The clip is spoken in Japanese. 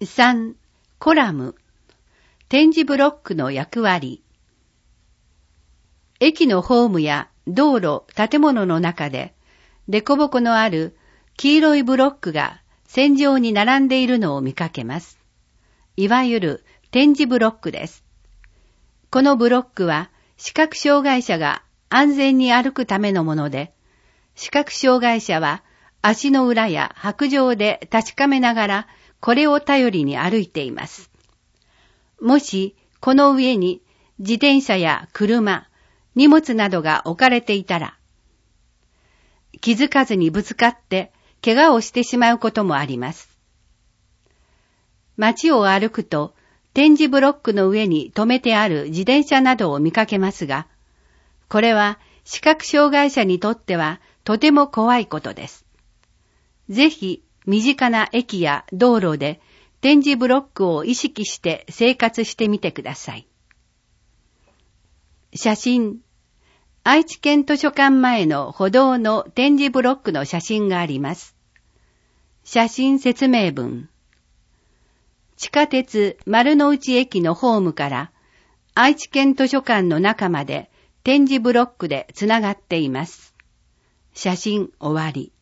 3. コラム。点字ブロックの役割。駅のホームや道路、建物の中で、凸凹のある黄色いブロックが線状に並んでいるのを見かけます。いわゆる点字ブロックです。このブロックは視覚障害者が安全に歩くためのもので、視覚障害者は足の裏や白状で確かめながらこれを頼りに歩いています。もしこの上に自転車や車、荷物などが置かれていたら、気づかずにぶつかって怪我をしてしまうこともあります。街を歩くと点字ブロックの上に止めてある自転車などを見かけますが、これは視覚障害者にとってはとても怖いことです。ぜひ身近な駅や道路で点字ブロックを意識して生活してみてください。写真。愛知県図書館前の歩道の点字ブロックの写真があります。写真説明文。地下鉄丸の内駅のホームから愛知県図書館の中まで点字ブロックでつながっています。写真終わり。